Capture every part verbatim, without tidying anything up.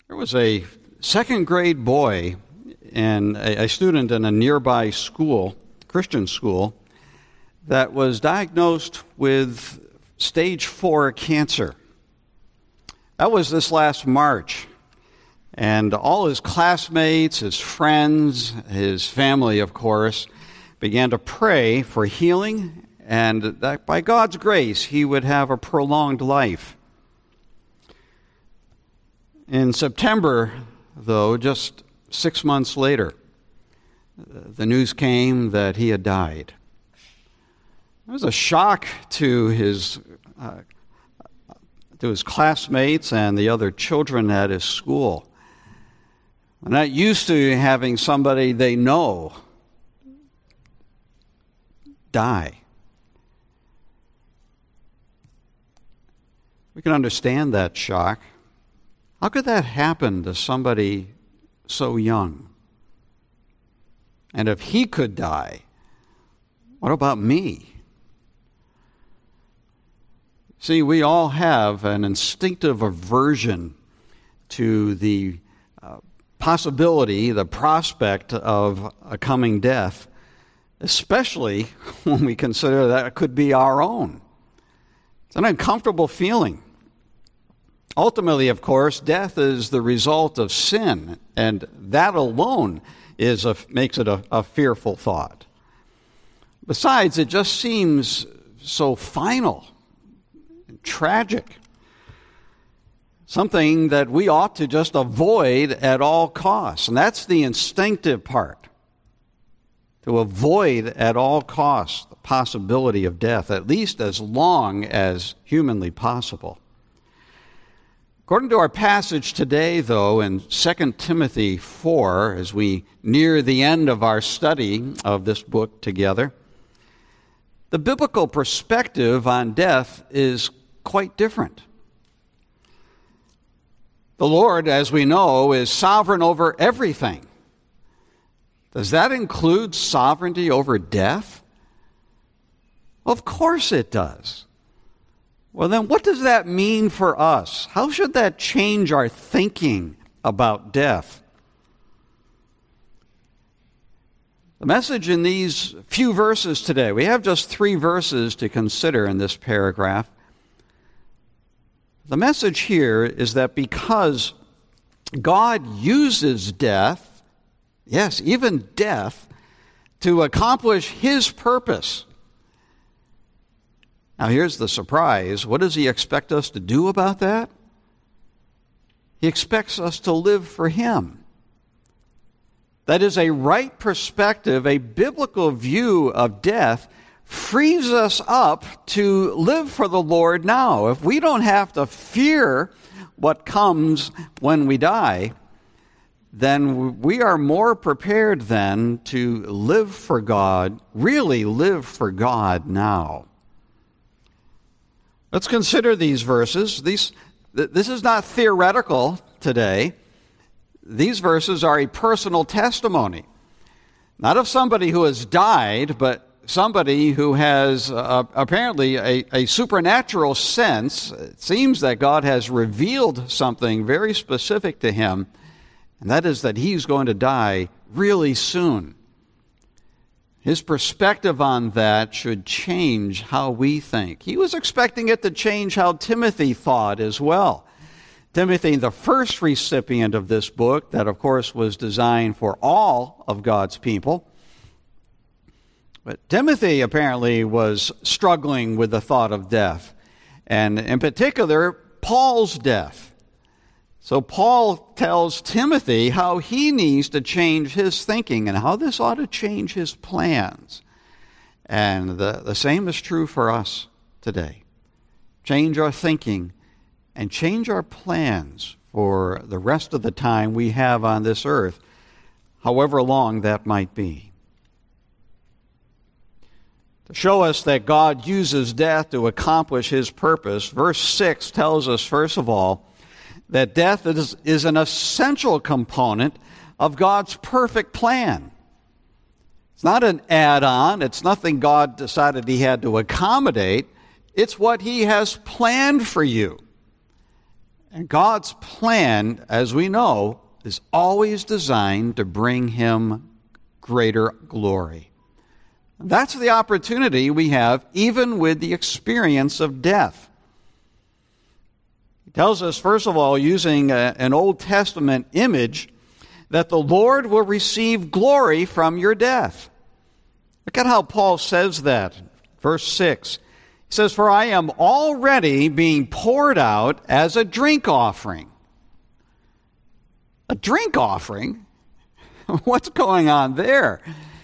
There was a second grade boy and a, a student in a nearby school, Christian school, that was diagnosed with stage four cancer. That was this last March. And all his classmates, his friends, his family, of course, began to pray for healing and that by God's grace he would have a prolonged life. In September, though, just six months later, the news came that he had died. It was a shock to his uh, to his classmates and the other children at his school. They're not used to having somebody they know die. We can understand that shock. How could that happen to somebody so young? And if he could die, what about me? See, we all have an instinctive aversion to the uh, possibility, the prospect of a coming death, especially when we consider that it could be our own. It's an uncomfortable feeling. Ultimately, of course, death is the result of sin, and that alone is a, makes it a, a fearful thought. Besides, it just seems so final and tragic, something that we ought to just avoid at all costs, and that's the instinctive part, to avoid at all costs the possibility of death, at least as long as humanly possible. According to our passage today, though, in Second Timothy four, as we near the end of our study of this book together, the biblical perspective on death is quite different. The Lord, as we know, is sovereign over everything. Does that include sovereignty over death? Of course it does. Well, then what does that mean for us? How should that change our thinking about death? The message in these few verses today, we have just three verses to consider in this paragraph. The message here is that because God uses death, yes, even death, to accomplish His purpose. Now, here's the surprise. What does He expect us to do about that? He expects us to live for Him. That is a right perspective, a biblical view of death frees us up to live for the Lord now. If we don't have to fear what comes when we die, then we are more prepared then to live for God, really live for God now. Let's consider these verses. These, this is not theoretical today. These verses are a personal testimony, not of somebody who has died, but somebody who has uh, apparently a, a supernatural sense. It seems that God has revealed something very specific to him, and that is that he's going to die really soon. His perspective on that should change how we think. He was expecting it to change how Timothy thought as well. Timothy, the first recipient of this book, that of course was designed for all of God's people. But Timothy apparently was struggling with the thought of death, and in particular, Paul's death. So Paul tells Timothy how he needs to change his thinking and how this ought to change his plans. And the, the same is true for us today. Change our thinking and change our plans for the rest of the time we have on this earth, however long that might be. To show us that God uses death to accomplish His purpose, verse six tells us, first of all, that death is, is an essential component of God's perfect plan. It's not an add-on. It's nothing God decided He had to accommodate. It's what He has planned for you. And God's plan, as we know, is always designed to bring him greater glory. That's the opportunity we have even with the experience of death. He tells us, first of all, using a, an Old Testament image, that the Lord will receive glory from your death. Look at how Paul says that. Verse six. He says, "For I am already being poured out as a drink offering." A drink offering? What's going on there?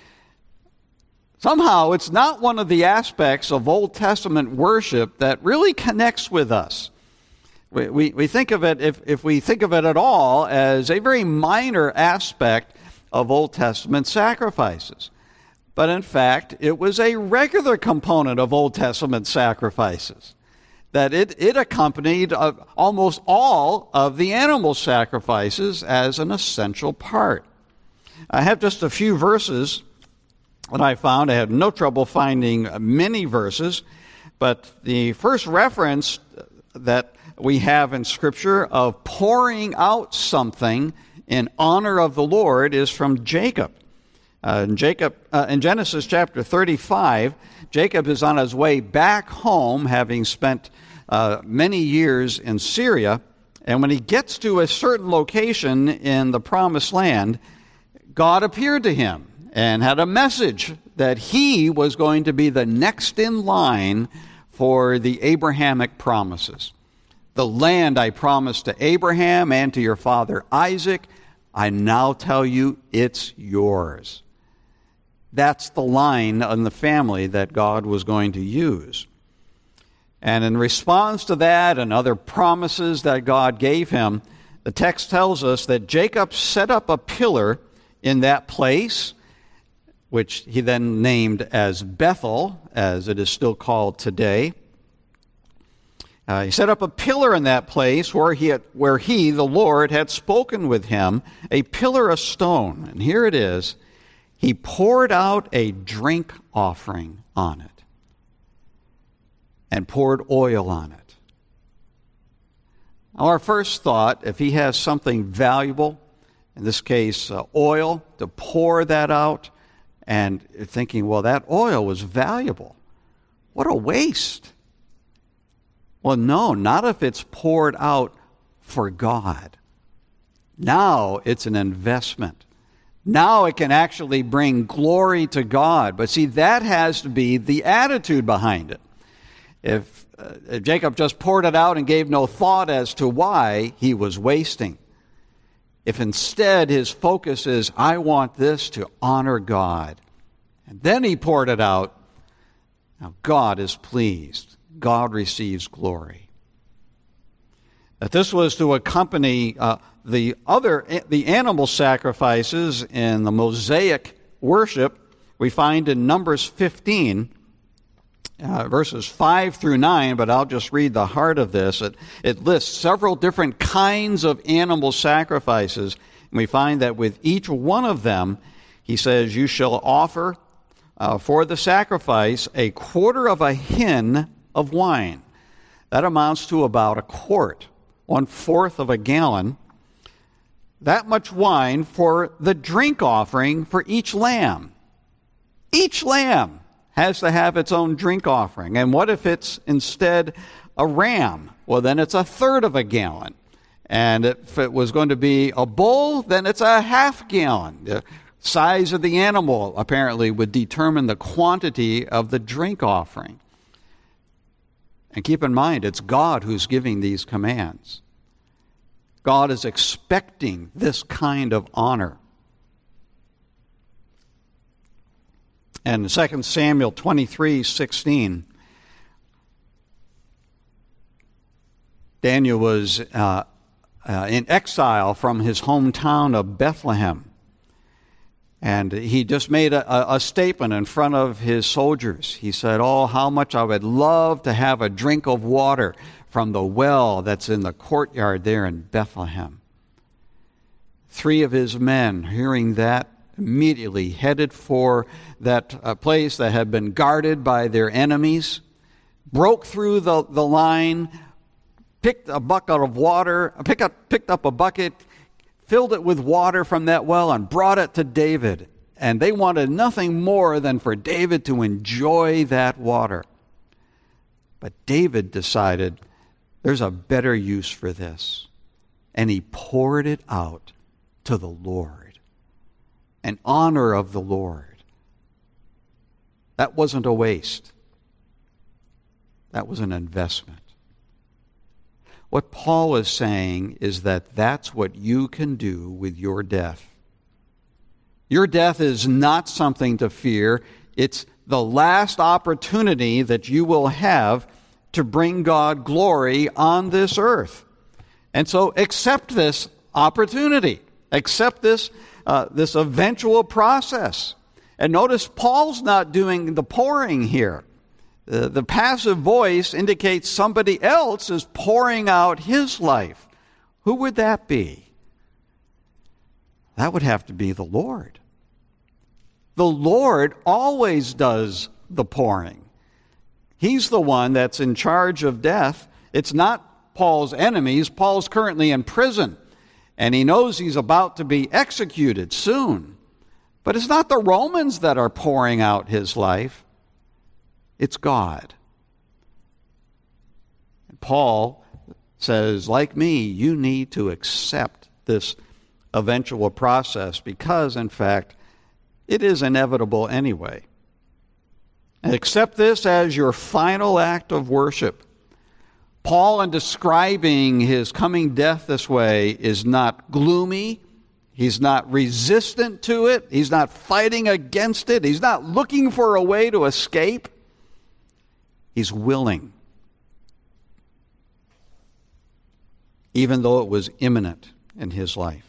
Somehow it's not one of the aspects of Old Testament worship that really connects with us. We, we, we think of it, if, if we think of it at all, as a very minor aspect of Old Testament sacrifices. But in fact, it was a regular component of Old Testament sacrifices. That it, it accompanied uh, almost all of the animal sacrifices as an essential part. I have just a few verses that I found. I had no trouble finding many verses, but the first reference that we have in Scripture of pouring out something in honor of the Lord is from Jacob. Uh, in Jacob, uh, in Genesis chapter thirty-five, Jacob is on his way back home, having spent uh, many years in Syria. And when he gets to a certain location in the Promised Land, God appeared to him and had a message that he was going to be the next in line for the Abrahamic promises. "The land I promised to Abraham and to your father Isaac, I now tell you it's yours." That's the line in the family that God was going to use. And in response to that and other promises that God gave him, the text tells us that Jacob set up a pillar in that place, which he then named as Bethel, as it is still called today. Uh, he set up a pillar in that place where he, had, where he, the Lord, had spoken with him, a pillar of stone. And here it is. He poured out a drink offering on it and poured oil on it. Our first thought, if he has something valuable, in this case uh, oil, to pour that out, and thinking, well, that oil was valuable. What a waste. Well, no, not if it's poured out for God. Now it's an investment. Now it can actually bring glory to God. But see, that has to be the attitude behind it. If, uh, if Jacob just poured it out and gave no thought as to why, he was wasting. If instead his focus is, I want this to honor God, and then he poured it out, now God is pleased. God receives glory. That this was to accompany uh, the other, the animal sacrifices in the Mosaic worship, we find in Numbers fifteen, uh, verses five through nine, but I'll just read the heart of this. It, it lists several different kinds of animal sacrifices, and we find that with each one of them, he says, you shall offer uh, for the sacrifice a quarter of a hin of wine. That amounts to about a quart, one-fourth of a gallon. That much wine for the drink offering for each lamb. Each lamb has to have its own drink offering. And what if it's instead a ram? Well, then it's a third of a gallon. And if it was going to be a bull, then it's a half gallon. The size of the animal apparently would determine the quantity of the drink offering. And keep in mind, it's God who's giving these commands. God is expecting this kind of honor. And Second Samuel twenty-three sixteen, Daniel was uh, uh, in exile from his hometown of Bethlehem. And he just made a, a statement in front of his soldiers. He said, oh, how much I would love to have a drink of water from the well that's in the courtyard there in Bethlehem. Three of his men, hearing that, immediately headed for that uh, place that had been guarded by their enemies, broke through the, the line, picked a bucket of water, pick up, picked up a bucket, filled it with water from that well, and brought it to David. And they wanted nothing more than for David to enjoy that water. But David decided there's a better use for this. And he poured it out to the Lord, in honor of the Lord. That wasn't a waste. That was an investment. What Paul is saying is that that's what you can do with your death. Your death is not something to fear. It's the last opportunity that you will have to bring God glory on this earth. And so accept this opportunity. Accept this, uh, this eventual process. And notice Paul's not doing the pouring here. Uh, the passive voice indicates somebody else is pouring out his life. Who would that be? That would have to be the Lord. The Lord always does the pouring. He's the one that's in charge of death. It's not Paul's enemies. Paul's currently in prison, and he knows he's about to be executed soon. But it's not the Romans that are pouring out his life. It's God. And Paul says, like me, you need to accept this eventual process because, in fact, it is inevitable anyway. And accept this as your final act of worship. Paul, in describing his coming death this way, is not gloomy. He's not resistant to it. He's not fighting against it. He's not looking for a way to escape. He's willing, even though it was imminent in his life.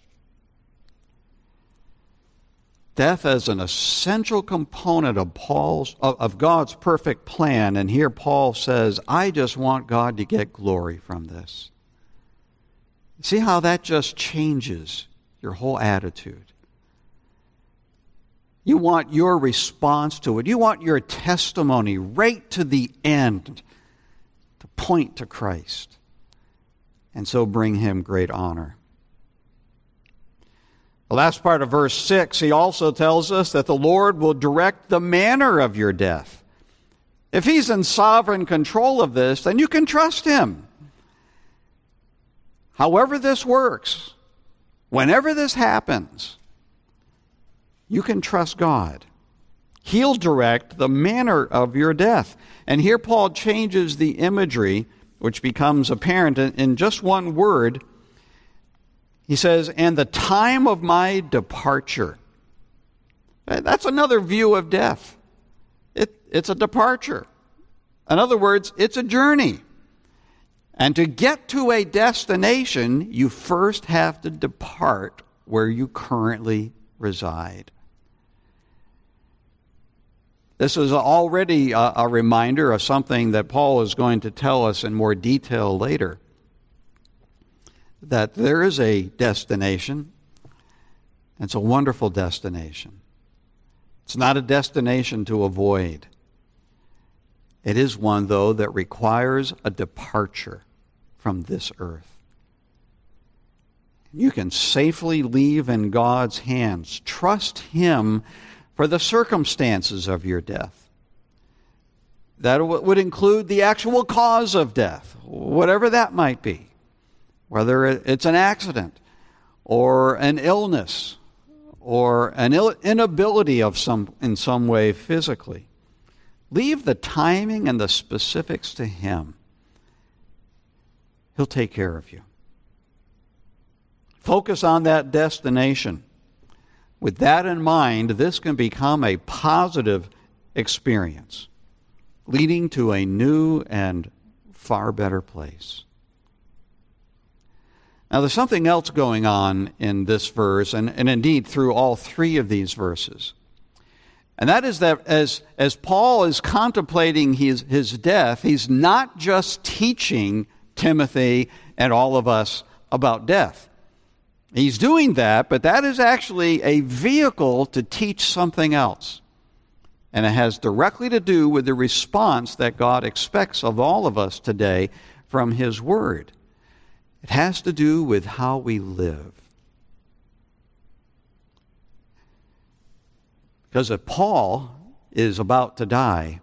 Death as an essential component of Paul's of, of God's perfect plan, and here Paul says, I just want God to get glory from this. See how that just changes your whole attitude. You want your response to it. You want your testimony right to the end to point to Christ and so bring him great honor. The last part of verse six, he also tells us that the Lord will direct the manner of your death. If he's in sovereign control of this, then you can trust him. However this works, whenever this happens, you can trust God. He'll direct the manner of your death. And here Paul changes the imagery, which becomes apparent in just one word. He says, and the time of my departure. That's another view of death. It, it's a departure. In other words, it's a journey. And to get to a destination, you first have to depart where you currently reside. This is already a, a reminder of something that Paul is going to tell us in more detail later. That there is a destination. It's a wonderful destination. It's not a destination to avoid. It is one, though, that requires a departure from this earth. You can safely leave in God's hands. Trust him for the circumstances of your death. That would include the actual cause of death, whatever that might be. Whether it's an accident or an illness or an inability of some in some way physically. Leave the timing and the specifics to him. He'll take care of you. Focus on that destination. With that in mind, this can become a positive experience, leading to a new and far better place. Now, there's something else going on in this verse, and, and indeed through all three of these verses. And that is that as, as Paul is contemplating his, his death, he's not just teaching Timothy and all of us about death. He's doing that, but that is actually a vehicle to teach something else. And it has directly to do with the response that God expects of all of us today from His Word. It has to do with how we live. Because if Paul is about to die,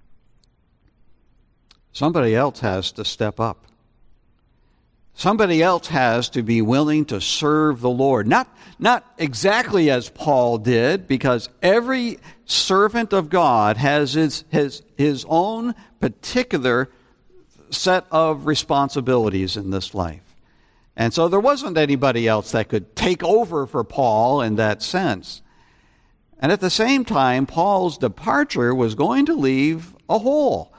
somebody else has to step up. Somebody else has to be willing to serve the Lord. Not, not exactly as Paul did, because every servant of God has his, his, his own particular set of responsibilities in this life. And so there wasn't anybody else that could take over for Paul in that sense. And at the same time, Paul's departure was going to leave a hole.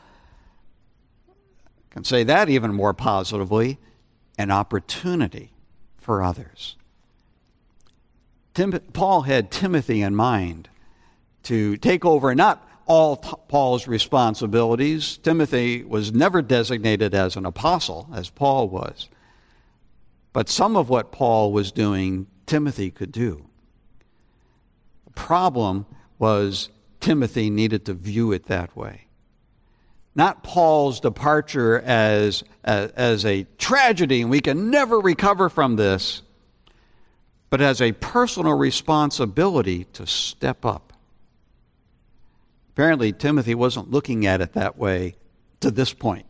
I can say that even more positively, an opportunity for others. Tim, Paul had Timothy in mind to take over not all t- Paul's responsibilities. Timothy was never designated as an apostle, as Paul was. But some of what Paul was doing, Timothy could do. The problem was Timothy needed to view it that way. Not Paul's departure as, as, as a tragedy and we can never recover from this, but as a personal responsibility to step up. Apparently, Timothy wasn't looking at it that way to this point.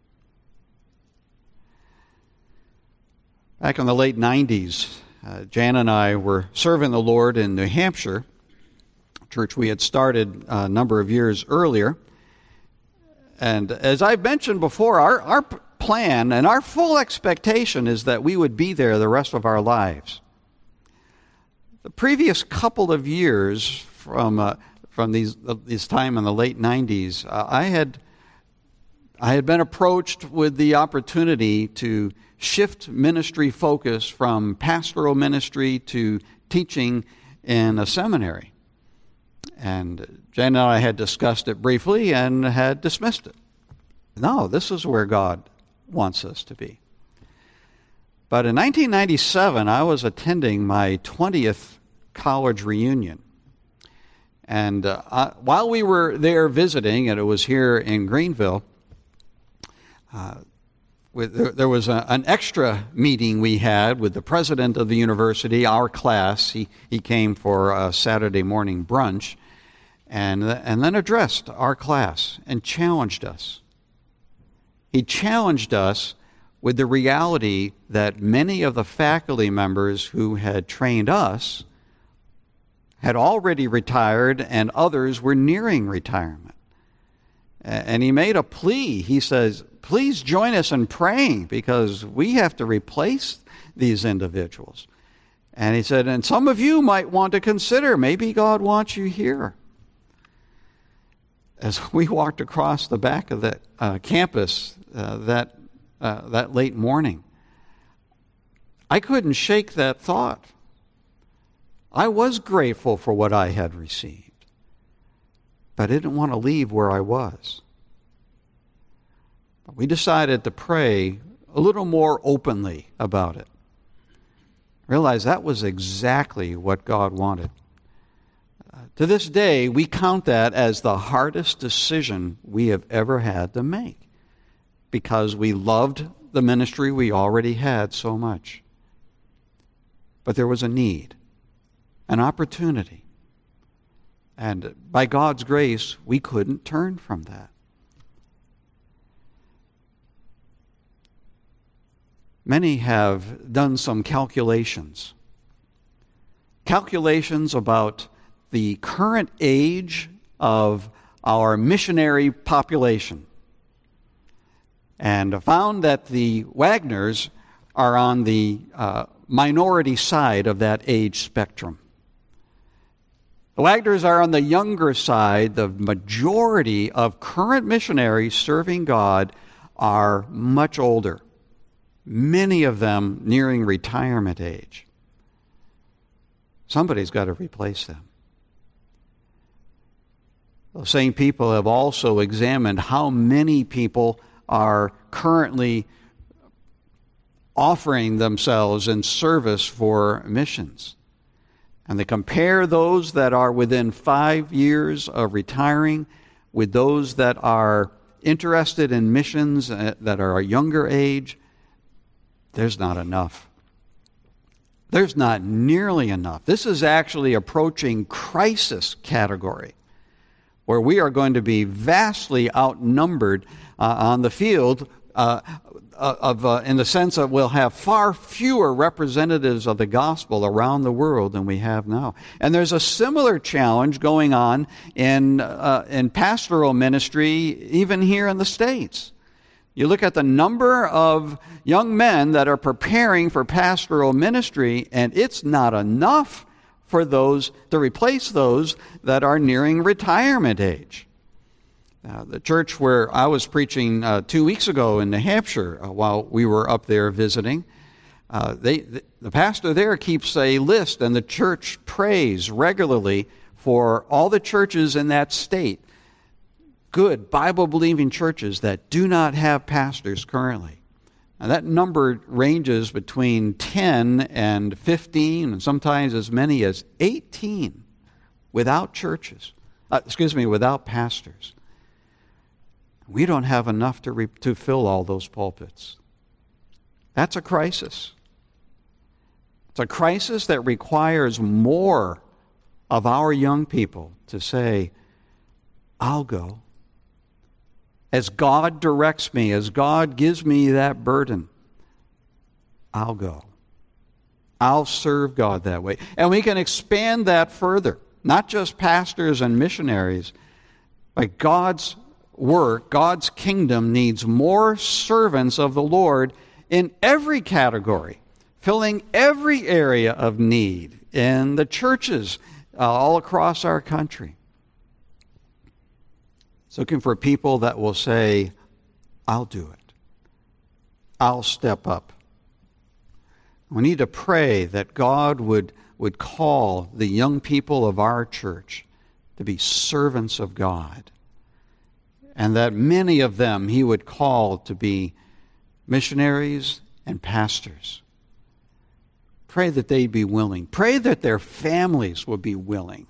Back in the late nineties, uh, Jan and I were serving the Lord in New Hampshire, a church we had started a number of years earlier. And as I've mentioned before, our, our plan and our full expectation is that we would be there the rest of our lives. The previous couple of years from uh, from these uh, this time in the late nineties, uh, I had I had been approached with the opportunity to shift ministry focus from pastoral ministry to teaching in a seminary. And Jan and I had discussed it briefly and had dismissed it. No, this is where God wants us to be. But in nineteen ninety-seven, I was attending my twentieth college reunion. And uh, I, while we were there visiting, and it was here in Greenville, uh, with, there, there was a, an extra meeting we had with the president of the university, our class. He, he came for a Saturday morning brunch. And, and then addressed our class and challenged us. He challenged us with the reality that many of the faculty members who had trained us had already retired and others were nearing retirement. And he made a plea. He says, please join us in praying because we have to replace these individuals. And he said, and some of you might want to consider, maybe God wants you here. As we walked across the back of that uh, campus uh, that uh, that late morning, I couldn't shake that thought. I was grateful for what I had received, but I didn't want to leave where I was. But we decided to pray a little more openly about it. Realize that was exactly what God wanted. To this day, we count that as the hardest decision we have ever had to make because we loved the ministry we already had so much. But there was a need, an opportunity. And by God's grace, we couldn't turn from that. Many have done some calculations. Calculations about the current age of our missionary population, and found that the Wagners are on the uh, minority side of that age spectrum. The Wagners are on the younger side. The majority of current missionaries serving God are much older, many of them nearing retirement age. Somebody's got to replace them. Those same people have also examined how many people are currently offering themselves in service for missions. And they compare those that are within five years of retiring with those that are interested in missions uh, that are a younger age, there's not enough. There's not nearly enough. This is actually approaching crisis category, where we are going to be vastly outnumbered uh, on the field uh, of, uh, in the sense that we'll have far fewer representatives of the gospel around the world than we have now. And there's a similar challenge going on in uh, in pastoral ministry, even here in the States. You look at the number of young men that are preparing for pastoral ministry, and it's not enough for those to replace those that are nearing retirement age. Uh, the church where I was preaching uh, two weeks ago in New Hampshire, uh, while we were up there visiting, uh, they the, the pastor there keeps a list, and the church prays regularly for all the churches in that state, good Bible-believing churches that do not have pastors currently. Now, that number ranges between ten and fifteen, and sometimes as many as eighteen without churches, uh, excuse me, without pastors. We don't have enough to re- to fill all those pulpits. That's a crisis. It's a crisis that requires more of our young people to say, I'll go. As God directs me, as God gives me that burden, I'll go. I'll serve God that way. And we can expand that further, not just pastors and missionaries, but God's work, God's kingdom needs more servants of the Lord in every category, filling every area of need in the churches uh, all across our country. It's looking for people that will say, I'll do it. I'll step up. We need to pray that God would, would call the young people of our church to be servants of God, and that many of them He would call to be missionaries and pastors. Pray that they'd be willing. Pray that their families would be willing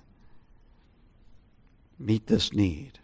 to meet this need.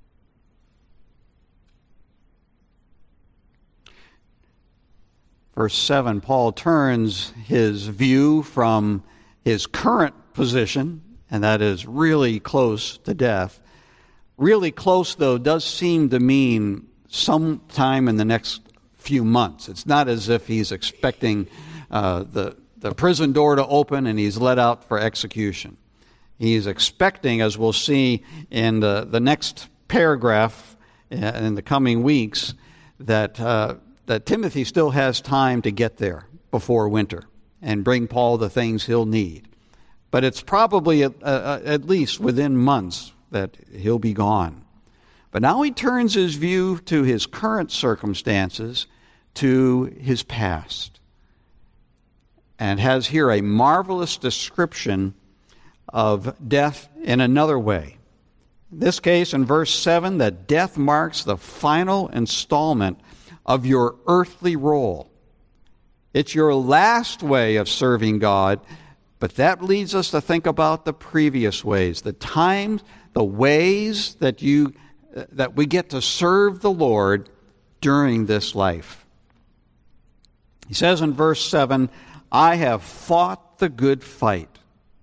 Verse seven, Paul turns his view from his current position, and that is really close to death. Really close, though, does seem to mean sometime in the next few months. It's not as if he's expecting uh, the, the prison door to open and he's let out for execution. He's expecting, as we'll see in the, the next paragraph in the coming weeks, that uh, that Timothy still has time to get there before winter and bring Paul the things he'll need. But it's probably at, uh, at least within months that he'll be gone. But now he turns his view to his current circumstances, to his past, and has here a marvelous description of death in another way. In this case, in verse seven, that death marks the final installment of your earthly role. It's your last way of serving God, but that leads us to think about the previous ways, the times, the ways that you that we get to serve the Lord during this life. He says in verse seven, I have fought the good fight.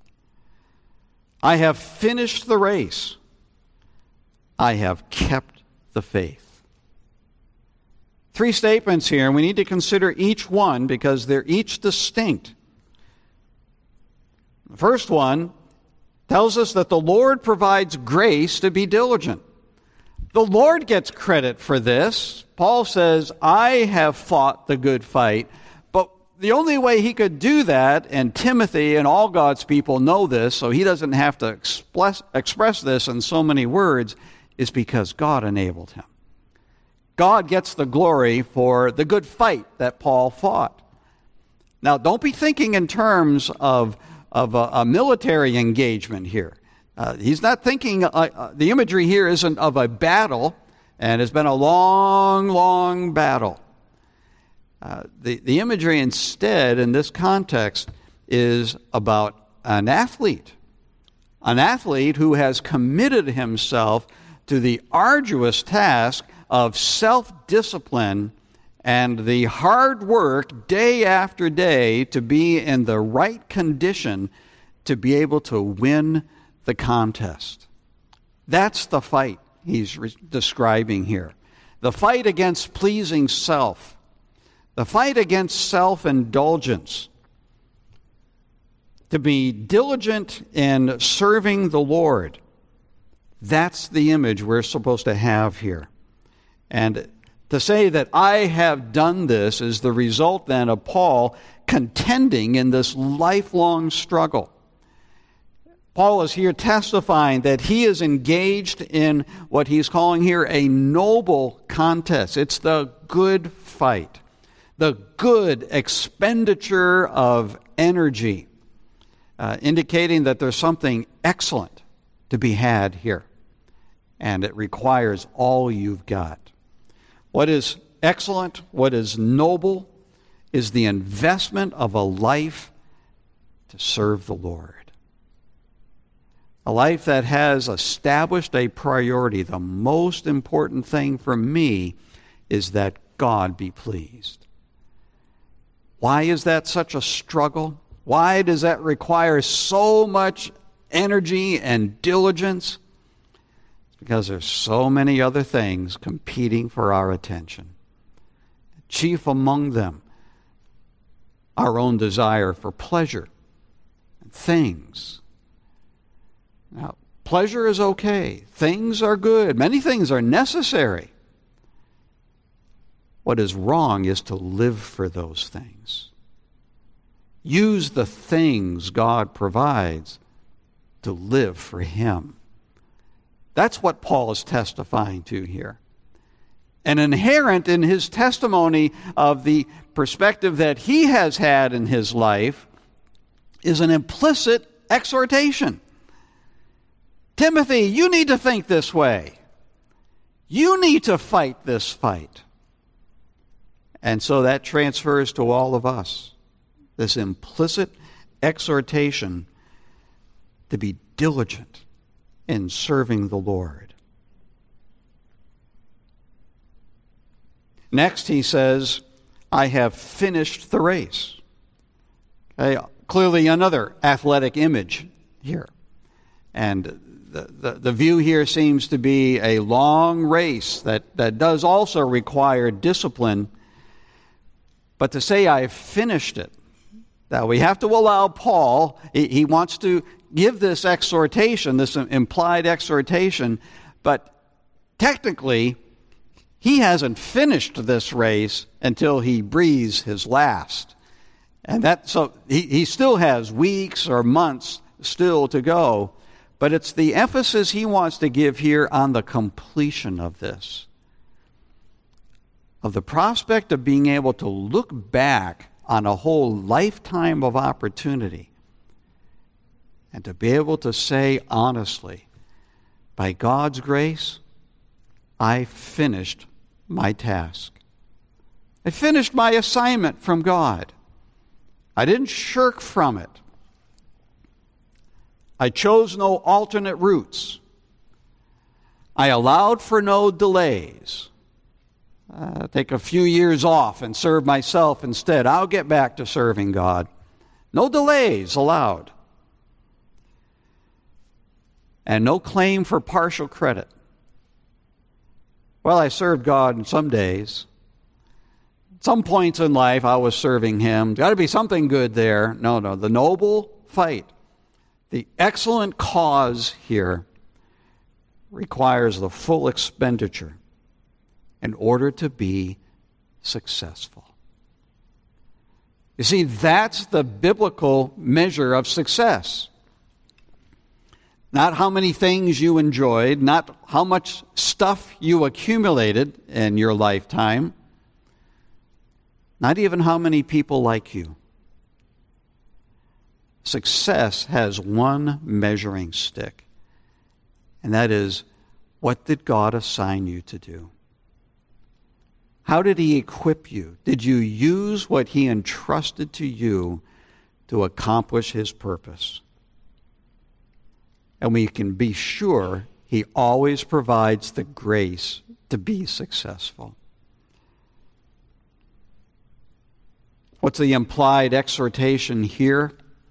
I have finished the race. I have kept the faith. Three statements here, and we need to consider each one because they're each distinct. The first one tells us that the Lord provides grace to be diligent. The Lord gets credit for this. Paul says, I have fought the good fight. But the only way he could do that, and Timothy and all God's people know this, so he doesn't have to express, express this in so many words, is because God enabled him. God gets the glory for the good fight that Paul fought. Now, don't be thinking in terms of, of a, a military engagement here. Uh, he's not thinking, uh, uh, the imagery here isn't of a battle, and it's been a long, long battle. Uh, the, the imagery instead, in this context, is about an athlete. An athlete who has committed himself to the arduous task of self-discipline and the hard work day after day to be in the right condition to be able to win the contest. That's the fight he's re- describing here. The fight against pleasing self. The fight against self-indulgence. To be diligent in serving the Lord. That's the image we're supposed to have here. And to say that I have done this is the result then of Paul contending in this lifelong struggle. Paul is here testifying that he is engaged in what he's calling here a noble contest. It's the good fight, the good expenditure of energy, uh, indicating that there's something excellent to be had here, and it requires all you've got. What is excellent, what is noble, is the investment of a life to serve the Lord. A life that has established a priority. The most important thing for me is that God be pleased. Why is that such a struggle? Why does that require so much energy and diligence? Because there's so many other things competing for our attention. Chief among them, our own desire for pleasure and things. Now, pleasure is okay. Things are good. Many things are necessary. What is wrong is to live for those things. Use the things God provides to live for Him. That's what Paul is testifying to here. And inherent in his testimony of the perspective that he has had in his life is an implicit exhortation. Timothy, you need to think this way. You need to fight this fight. And so that transfers to all of us. This implicit exhortation to be diligent in serving the Lord. Next, he says, I have finished the race. Okay, clearly another athletic image here. And the, the, the view here seems to be a long race that, that does also require discipline. But to say I've finished it, now we have to allow Paul, he, he wants to give this exhortation, this implied exhortation, but technically, he hasn't finished this race until he breathes his last. And that, so he, he still has weeks or months still to go, but it's the emphasis he wants to give here on the completion of this. Of the prospect of being able to look back on a whole lifetime of opportunity and to be able to say honestly, by God's grace, I finished my task. I finished my assignment from God. I didn't shirk from it. I chose no alternate routes. I allowed for no delays. Uh, take a few years off and serve myself instead. I'll get back to serving God. No delays allowed. And no claim for partial credit. Well, I served God in some days. At some points in life, I was serving Him. Got to be something good there. No, no. The noble fight, the excellent cause here requires the full expenditure in order to be successful. You see, that's the biblical measure of success. Not how many things you enjoyed, not how much stuff you accumulated in your lifetime, not even how many people like you. Success has one measuring stick, and that is, what did God assign you to do? How did He equip you? Did you use what He entrusted to you to accomplish His purpose? And we can be sure He always provides the grace to be successful. What's the implied exhortation here?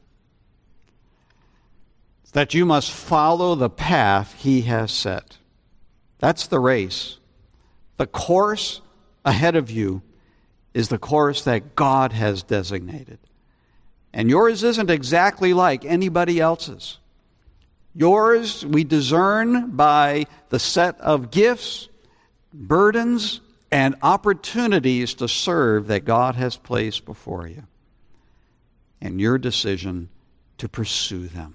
It's that you must follow the path he has set. That's the race. The course ahead of you is the course that God has designated. And yours isn't exactly like anybody else's. Yours we discern by the set of gifts, burdens, and opportunities to serve that God has placed before you, and your decision to pursue them.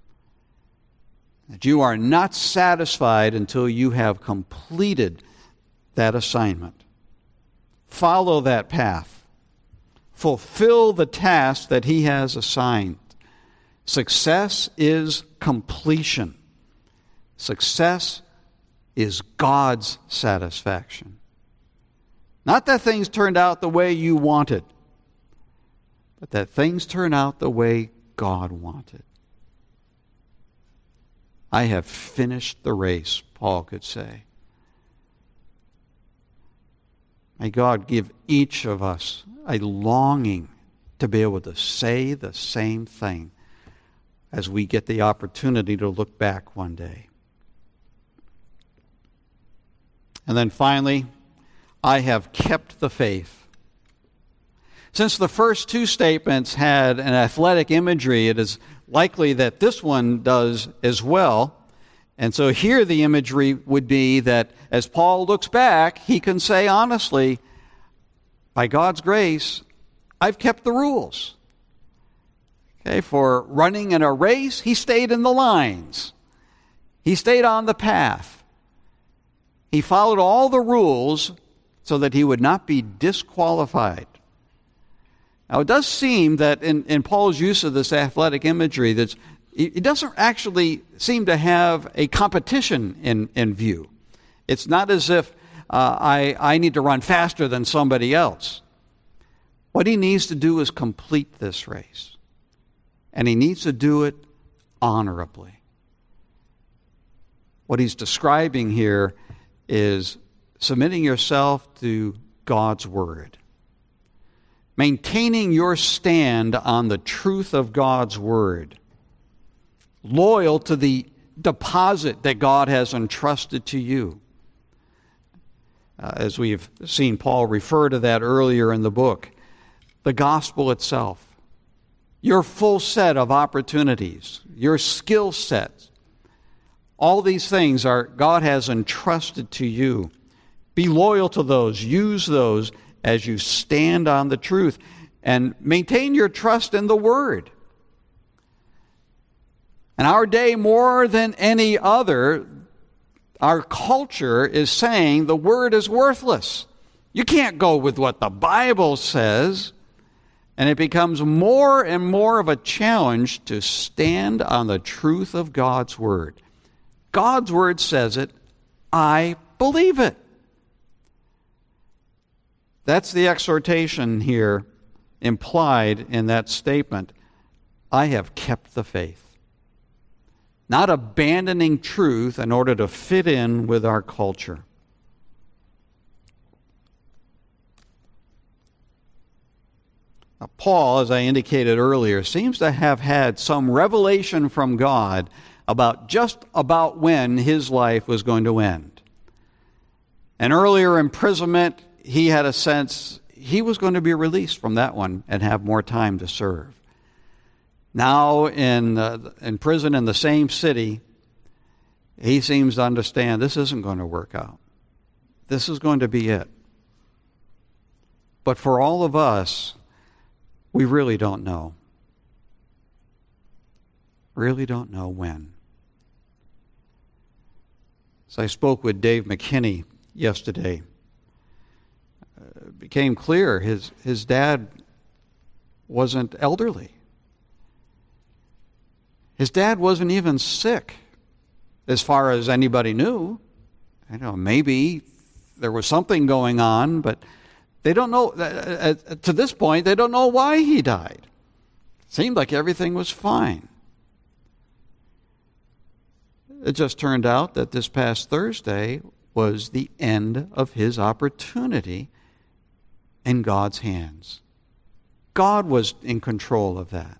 That you are not satisfied until you have completed that assignment. Follow that path. Fulfill the task that he has assigned. Success is completion. Success is God's satisfaction. Not that things turned out the way you wanted, but that things turn out the way God wanted. I have finished the race, Paul could say. May God give each of us a longing to be able to say the same thing as we get the opportunity to look back one day. And then finally, I have kept the faith. Since the first two statements had an athletic imagery, it is likely that this one does as well. And so here the imagery would be that as Paul looks back, he can say honestly, by God's grace, I've kept the rules. Okay, for running in a race, he stayed in the lines. He stayed on the path. He followed all the rules so that he would not be disqualified. Now, it does seem that in, in Paul's use of this athletic imagery, that it doesn't actually seem to have a competition in, in view. It's not as if uh, I, I need to run faster than somebody else. What he needs to do is complete this race. And he needs to do it honorably. What he's describing here is submitting yourself to God's Word. Maintaining your stand on the truth of God's Word. Loyal to the deposit that God has entrusted to you. Uh, as we've seen Paul refer to that earlier in the book. The gospel itself. Your full set of opportunities. Your skill sets. All these things are God has entrusted to you. Be loyal to those. Use those as you stand on the truth. And maintain your trust in the Word. And our day, more than any other, our culture is saying the Word is worthless. You can't go with what the Bible says. And it becomes more and more of a challenge to stand on the truth of God's Word. God's Word says it. I believe it. That's the exhortation here implied in that statement. I have kept the faith. Not abandoning truth in order to fit in with our culture. Now, Paul, as I indicated earlier, seems to have had some revelation from God about just about when his life was going to end. An earlier imprisonment, he had a sense he was going to be released from that one and have more time to serve. Now in, uh, in prison in the same city, he seems to understand this isn't going to work out. This is going to be it. But for all of us, we really don't know. Really don't know when. As I spoke with Dave McKinney yesterday, uh, it became clear his, his dad wasn't elderly. His dad wasn't even sick, as far as anybody knew. I know maybe there was something going on, but they don't know. Uh, uh, to this point, they don't know why he died. It seemed like everything was fine. It just turned out that this past Thursday was the end of his opportunity in God's hands. God was in control of that.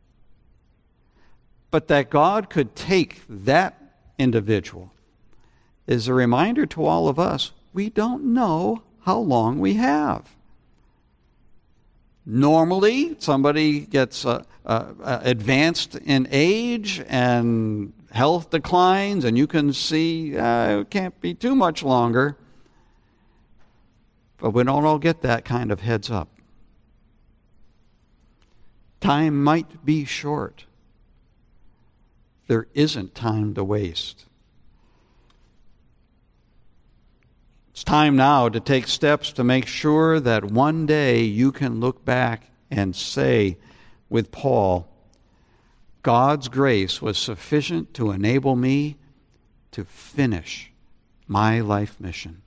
But that God could take that individual is a reminder to all of us, we don't know how long we have. Normally, somebody gets uh, uh, advanced in age and health declines, and you can see uh, it can't be too much longer. But we don't all get that kind of heads up. Time might be short. There isn't time to waste. It's time now to take steps to make sure that one day you can look back and say with Paul, God's grace was sufficient to enable me to finish my life mission.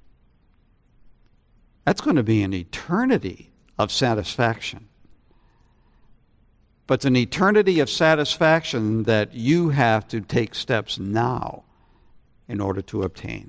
That's going to be an eternity of satisfaction. But it's an eternity of satisfaction that you have to take steps now in order to obtain.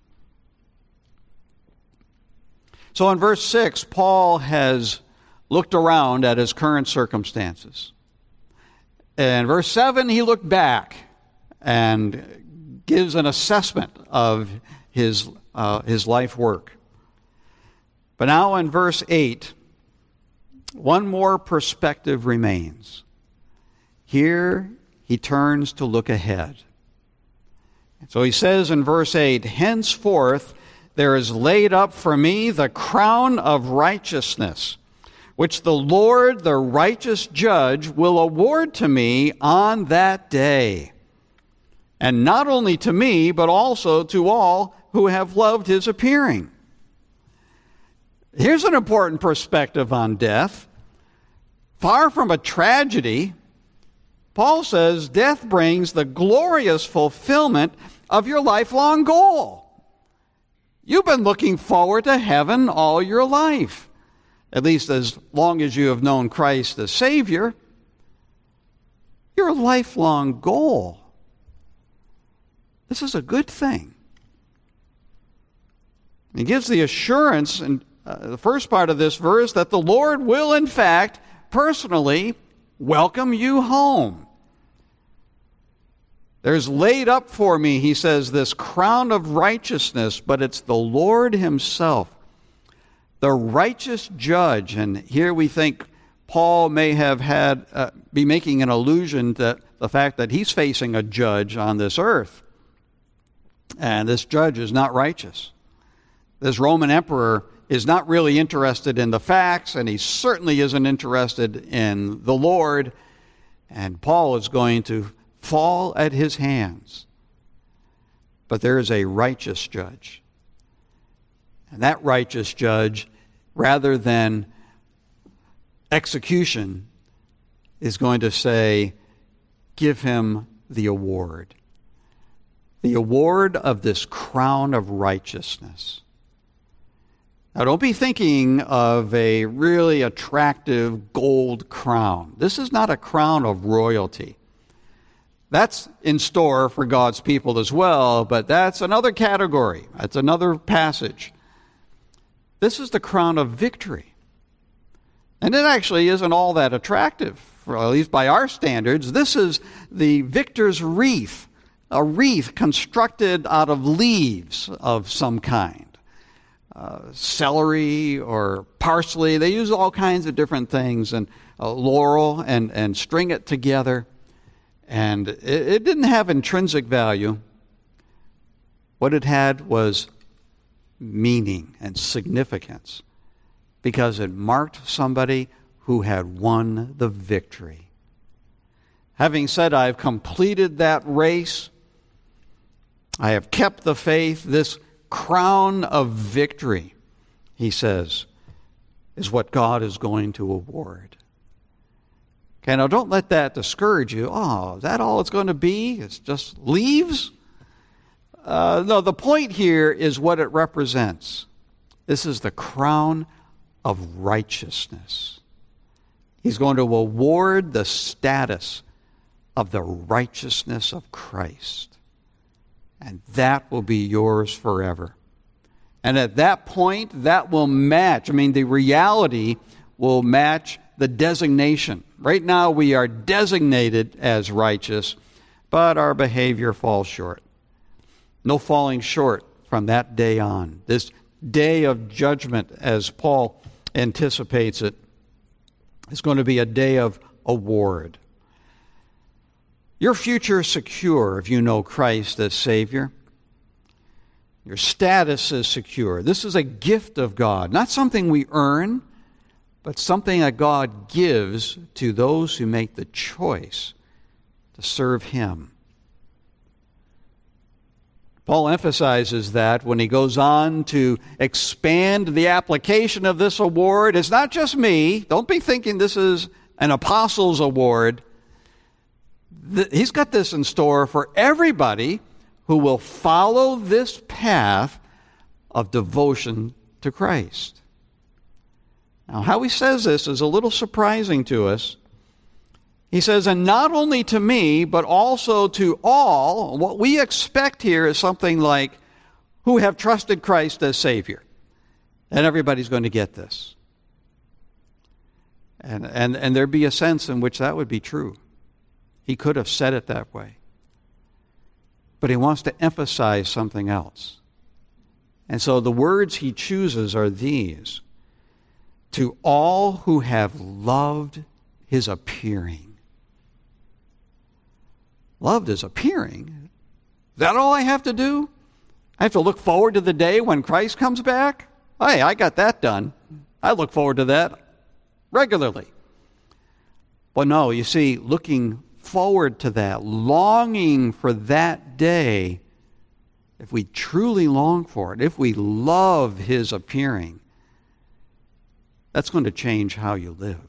So in verse six, Paul has looked around at his current circumstances. In verse seven, he looked back and gives an assessment of his, uh, his life work. But now in verse eight, one more perspective remains. Here he turns to look ahead. So he says in verse eight, henceforth there is laid up for me the crown of righteousness, which the Lord, the righteous judge, will award to me on that day. And not only to me, but also to all who have loved his appearing. Here's an important perspective on death. Far from a tragedy, Paul says death brings the glorious fulfillment of your lifelong goal. You've been looking forward to heaven all your life, at least as long as you have known Christ as Savior. Your lifelong goal. This is a good thing. He gives the assurance in uh, the first part of this verse that the Lord will, in fact, personally welcome you home. There's laid up for me, he says, this crown of righteousness, but it's the Lord himself, the righteous judge. And here we think Paul may have had uh, be making an allusion to the fact that he's facing a judge on this earth. And this judge is not righteous. This Roman emperor is not really interested in the facts, and he certainly isn't interested in the Lord. And Paul is going to fall at his hands. But there is a righteous judge. And that righteous judge, rather than execution, is going to say, give him the award. The award of this crown of righteousness. Now, don't be thinking of a really attractive gold crown. This is not a crown of royalty. That's in store for God's people as well, but that's another category. That's another passage. This is the crown of victory. And it actually isn't all that attractive, or at least by our standards. This is the victor's wreath, a wreath constructed out of leaves of some kind. Uh, celery or parsley. They use all kinds of different things, and uh, laurel, and, and string it together. And it, it didn't have intrinsic value. What it had was meaning and significance, because it marked somebody who had won the victory. Having said, I've completed that race, I have kept the faith, this crown of victory, he says, is what God is going to award. Okay, now don't let that discourage you. Oh, is that all it's going to be? It's just leaves? Uh, no, the point here is what it represents. This is the crown of righteousness. He's going to award the status of the righteousness of Christ. and that will be yours forever. And at that point, that will match. I mean, the reality will match the designation. Right now, we are designated as righteous, but our behavior falls short. No falling short from that day on. This day of judgment, as Paul anticipates it, is going to be a day of award. Your future is secure if you know Christ as Savior. Your status is secure. This is a gift of God, not something we earn, but something that God gives to those who make the choice to serve Him. Paul emphasizes that when he goes on to expand the application of this award. It's not just me. Don't be thinking this is an apostles' award. He's got this in store for everybody who will follow this path of devotion to Christ. Now, how he says this is a little surprising to us. He says, and not only to me, but also to all. What we expect here is something like, who have trusted Christ as Savior. And everybody's going to get this. And, and, and there'd be a sense in which that would be true. He could have said it that way. But he wants to emphasize something else. And so the words he chooses are these: to all who have loved his appearing. Loved his appearing? Is that all I have to do? I have to look forward to the day when Christ comes back? Hey, I got that done. I look forward to that regularly. But no, you see, looking forward to that, longing for that day, if we truly long for it, if we love his appearing, that's going to change how you live.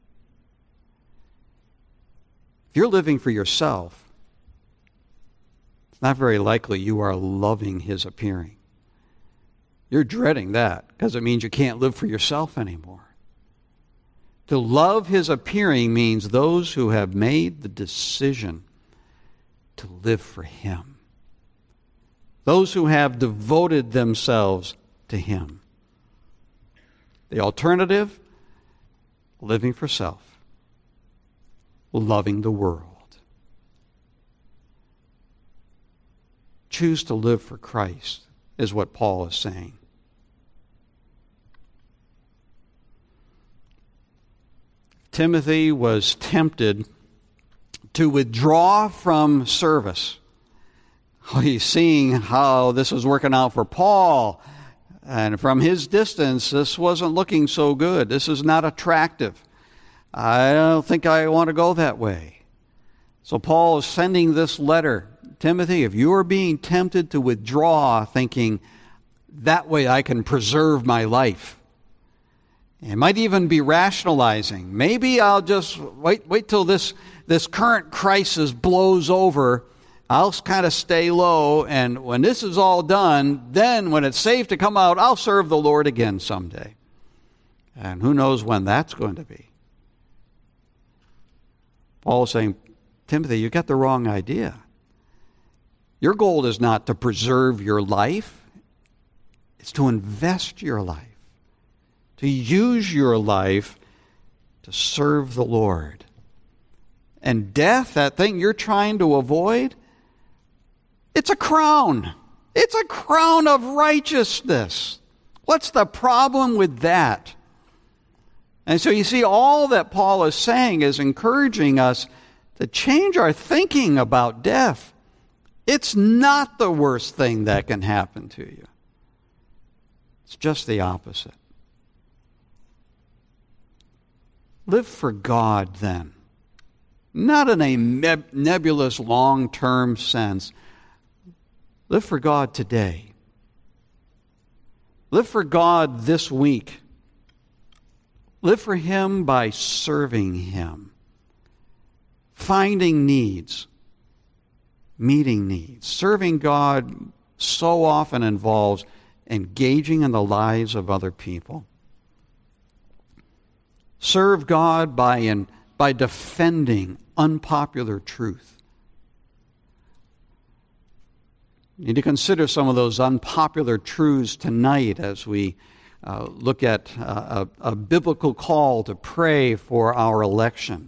If you're living for yourself, it's not very likely you are loving his appearing. You're dreading that because it means you can't live for yourself anymore. To love his appearing means those who have made the decision to live for him. Those who have devoted themselves to him. The alternative, living for self, loving the world. Choose to live for Christ is what Paul is saying. Timothy was tempted to withdraw from service. He's seeing how this was working out for Paul. And from his distance, this wasn't looking so good. This is not attractive. I don't think I want to go that way. So Paul is sending this letter. Timothy, if you are being tempted to withdraw, thinking, that way I can preserve my life. It might even be rationalizing. Maybe I'll just wait wait till this, this current crisis blows over. I'll kind of stay low, and when this is all done, then when it's safe to come out, I'll serve the Lord again someday. And who knows when that's going to be. Paul is saying, Timothy, you got the wrong idea. Your goal is not to preserve your life. It's to invest your life. To use your life to serve the Lord. And death, that thing you're trying to avoid, it's a crown. It's a crown of righteousness. What's the problem with that? And so you see, all that Paul is saying is encouraging us to change our thinking about death. It's not the worst thing that can happen to you. It's just the opposite. Live for God, then. Not in a nebulous, long-term sense. Live for God today. Live for God this week. Live for him by serving him. Finding needs. Meeting needs. Serving God so often involves engaging in the lives of other people. Serve God by, in, by defending unpopular truth. We need to consider some of those unpopular truths tonight as we uh, look at uh, a, a biblical call to pray for our election.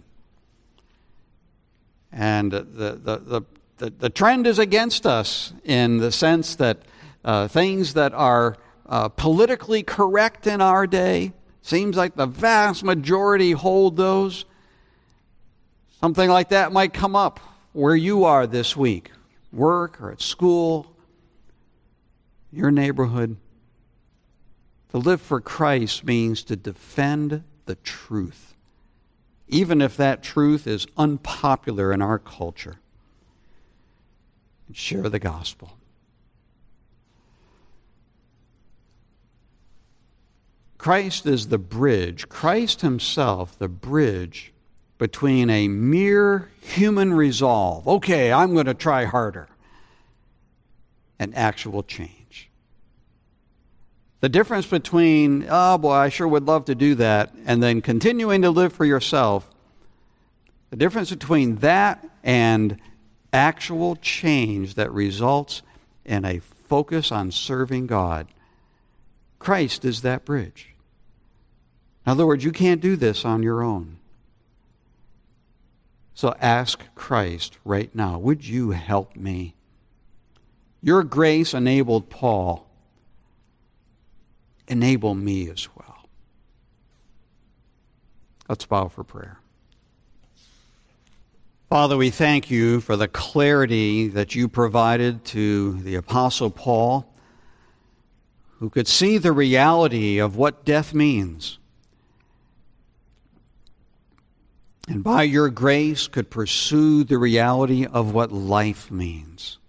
And the, the, the, the, the trend is against us in the sense that uh, things that are uh, politically correct in our day, seems like the vast majority hold those. Something like that might come up where you are this week, work or at school, your neighborhood. To live for Christ means to defend the truth, even if that truth is unpopular in our culture. And share the gospel. Christ is the bridge, Christ himself, the bridge between a mere human resolve, okay, I'm going to try harder, and actual change. The difference between, oh boy, I sure would love to do that, and then continuing to live for yourself, the difference between that and actual change that results in a focus on serving God, Christ is that bridge. In other words, you can't do this on your own. So ask Christ right now, would you help me? Your grace enabled Paul. Enable me as well. Let's bow for prayer. Father, we thank you for the clarity that you provided to the Apostle Paul, who could see the reality of what death means, and by your grace could pursue the reality of what life means.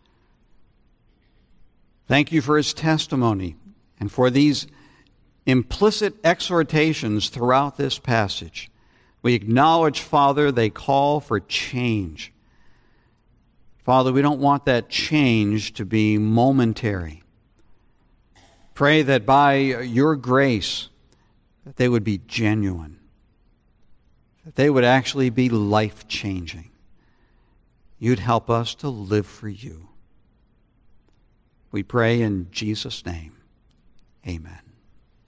Thank you for his testimony and for these implicit exhortations throughout this passage. We acknowledge, Father, they call for change. Father, we don't want that change to be momentary. Pray that by your grace, that they would be genuine, that they would actually be life-changing. You'd help us to live for you. We pray in Jesus' name. Amen.